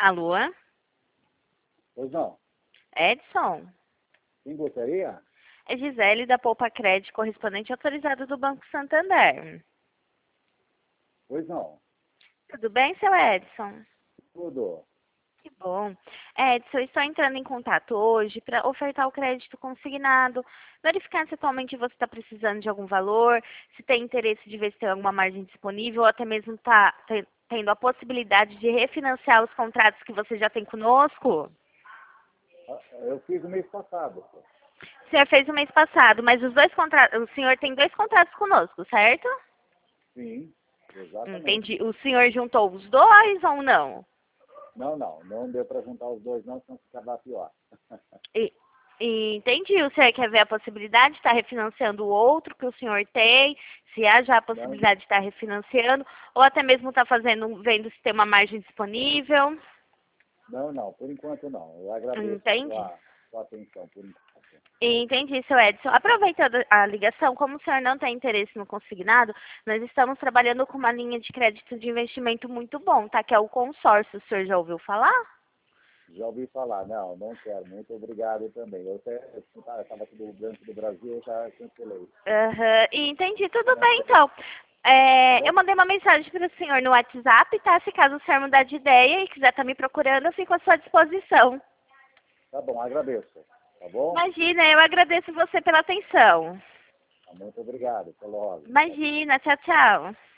Alô? Pois não. Edson? Quem gostaria? É Gisele da Poupa Crédito, correspondente autorizado do Banco Santander. Pois não. Tudo bem, seu Edson? Tudo. Que bom. Edson, eu estou entrando em contato hoje para ofertar o crédito consignado, verificar se atualmente você está precisando de algum valor, se tem interesse de ver se tem alguma margem disponível, ou até mesmo está tendo a possibilidade de refinanciar os contratos que você já tem conosco. Eu fiz o mês passado. Pô. O senhor fez o mês passado, mas os dois contratos, o senhor tem dois contratos conosco, certo? Sim, exatamente. Entendi. O senhor juntou os dois ou não? Não deu para juntar os dois não, senão ficava pior. E, entendi. O senhor quer ver a possibilidade de estar refinanciando o outro que o senhor tem, se há já a Não, possibilidade de estar refinanciando, ou até mesmo estar fazendo, vendo se tem uma margem disponível. não, por enquanto não. Eu agradeço a Entendi. sua atenção por enquanto. Entendi, seu Edson. Aproveitando a ligação, como o senhor não tem interesse no consignado, nós estamos trabalhando com uma linha de crédito de investimento muito bom, tá? Que é o consórcio. O senhor já ouviu falar? Já ouvi falar, não quero. Muito obrigado também. Eu estava aqui do Banco do Brasil, eu já cancelei. Aham, entendi. Tudo Não bem, quero. então. Tá Eu bom? mandei uma mensagem para o senhor no WhatsApp, tá? Se caso o senhor mudar de ideia e quiser estar me procurando, eu fico à sua disposição. Tá bom, agradeço. Tá bom? Imagina, eu agradeço você pela atenção. Muito obrigado. Até logo. Imagina, tchau, tchau.